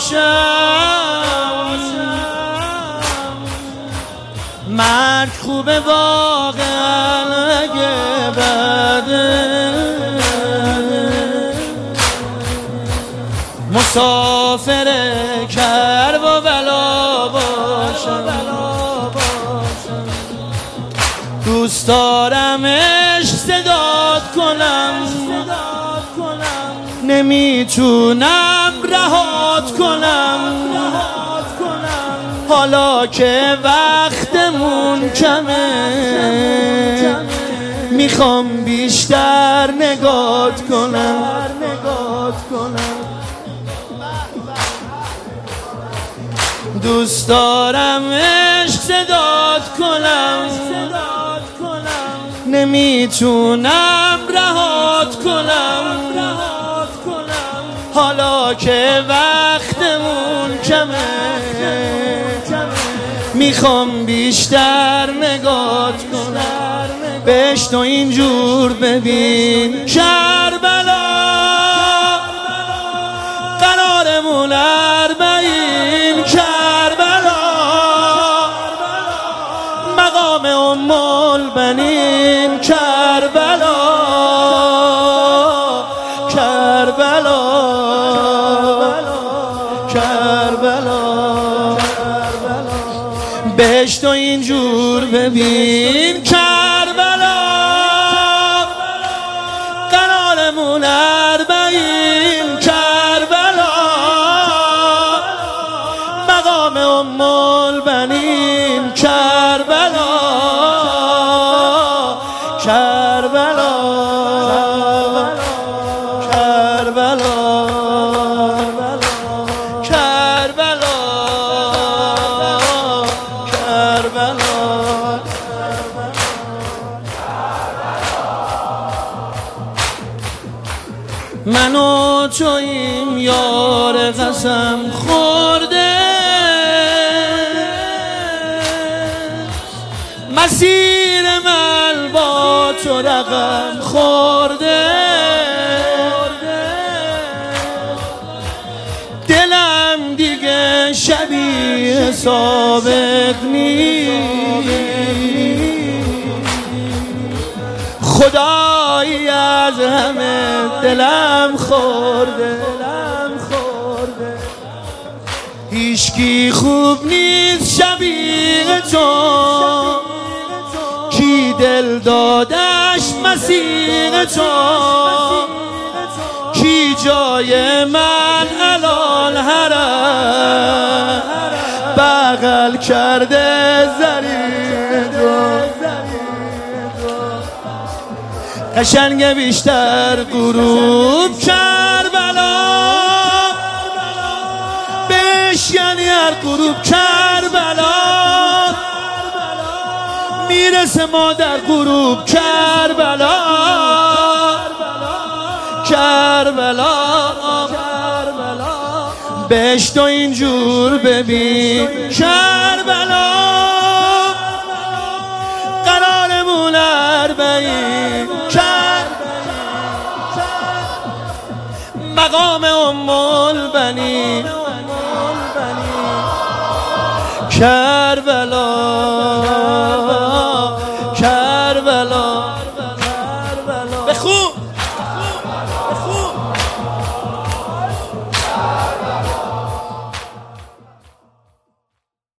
مرگ خوبه واقعا اگه بده، مسافر کرب و بلا باشم. دوست دارم عشق صدات کنم، نمیتونم رهات کنم. حالا که وقتمون کمه، میخوام بیشتر نگات کنم. دوست دارم عشق صدات کنم، نمیتونم رهات کنم. حالا که وقتمون کمه، میخوام بیشتر نگات کنم. بهش تو اینجور ببین کربلا، قرارمون اربعین کربلا، مقام ام البنین کربلا، کربلا، کربلا. بهش تو اینجور ببین کربلا، قرارمون اربعین کربلا، مقام ام البنین کربلا، کربلا، کربلا، کربلا، کربلا. من و توییم یار قسم خورده، مسیر من با تو رقم خورده. دلم دیگه شبیه سابق نیست، خدایی از همه دلم خورده. هیچکی خوب نیست شبیه تو، کی دل دادش مسیر تو، کی جای من الان هرم بغل کرده زری تو. قشنگ بیشتر غروب کربلا، بهش یعنی هر غروب کربلا، میرسه ما در غروب کربلا، کربلا. بهش تو اینجور ببین کربلا، قرارمون اربعین مقام ام البنین کربلا، کربلا.